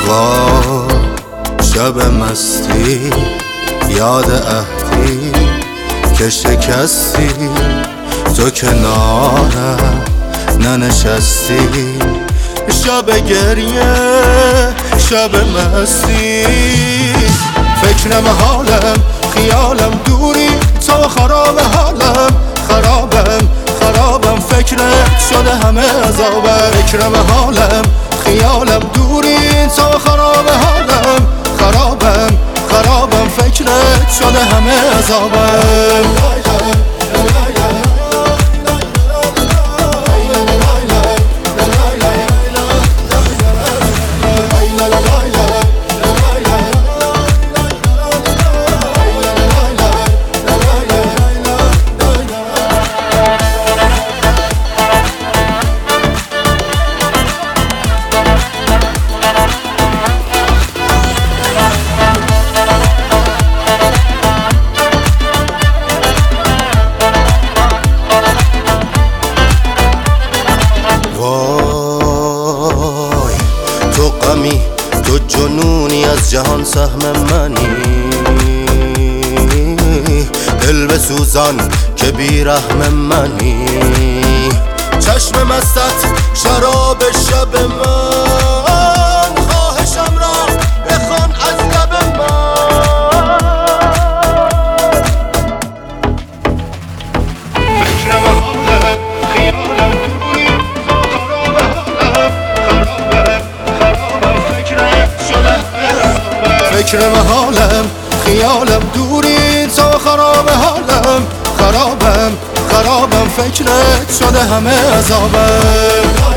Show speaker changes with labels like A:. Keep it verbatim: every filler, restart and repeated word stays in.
A: وا شب مستی یاد عهدی که شکستی تو کنارم ننشستی، شب گریه شب مستی، فکرم حالم خیالم دوری تو خراب حالم خرابم خرابم فکرت شده همه عذابم، فکرم حالم خیالم دوری تو خراب حالم خرابم خرابم فکرت شده همه عذابم. تو غمی تو جنونی از جهان سهم منی، دل بسوزان که بی رحم منی، چشم مستت شراب شب من، خواهشم را بخوان از لب من، فکرم حالم خیالم دوری فکرم حالم خیالم دوری تو خراب حالم خرابم خرابم فکرت شده همه عذابم.